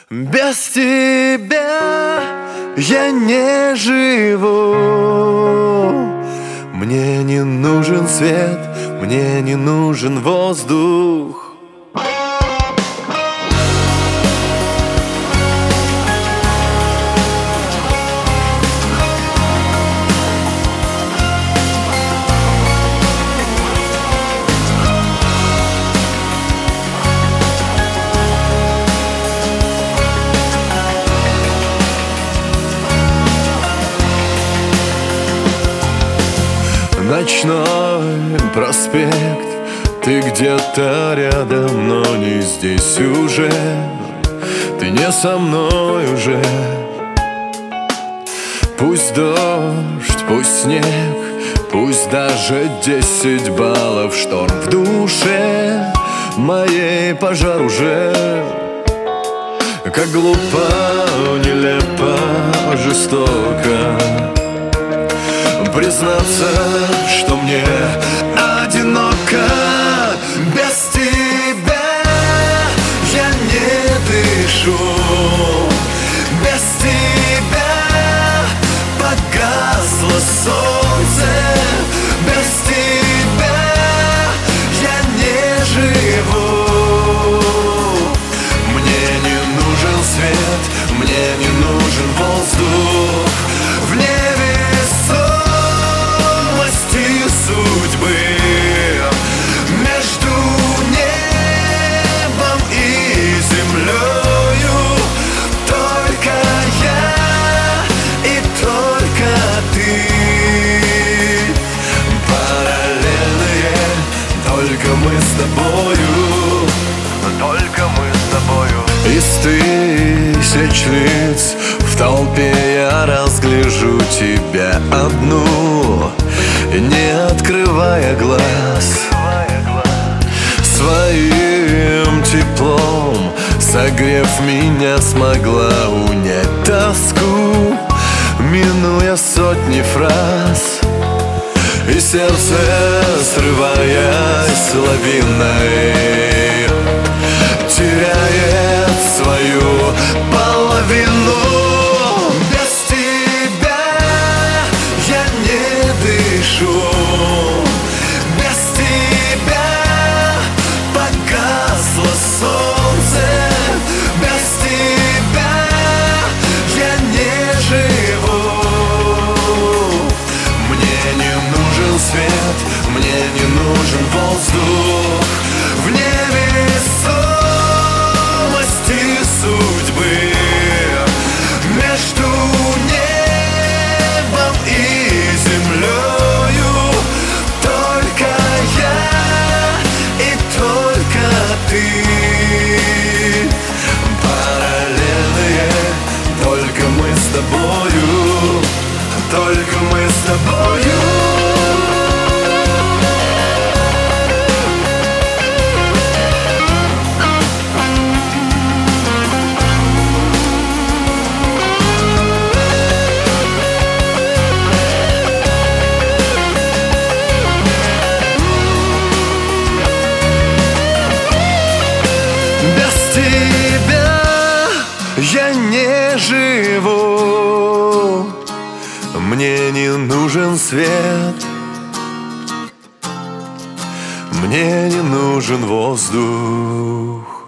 Без тебя я не живу. Мне не нужен свет, мне не нужен воздух. Ночной проспект, ты где-то рядом, но не здесь уже. Ты не со мной уже. Пусть дождь, пусть снег, пусть даже 10 баллов шторм в душе моей пожар уже. Как глупо, нелепо, жестоко признаться, что мне одиноко. Без тебя я не дышу. Без тебя погасло солнце. Без тебя я не живу. Мне не нужен свет, мне не нужен воздух. В небе судьбы между небом и землею только я и только ты. Параллельные, только мы с тобою, только мы с тобою. Из тысяч лиц в толпе я разгляжу тебя одну, не открывая глаз. Своим теплом согрев меня, смогла унять тоску, минуя сотни фраз. И сердце, срываясь лавиной, теряет свою половину. Без тебя погасло солнце. Без тебя я не живу. Мне не нужен свет, мне не нужен воздух. В невесомости судьбы между небом и землей ты. Параллельные, только мы с тобою, только мы с тобою. Я не живу. Мне не нужен свет, мне не нужен воздух.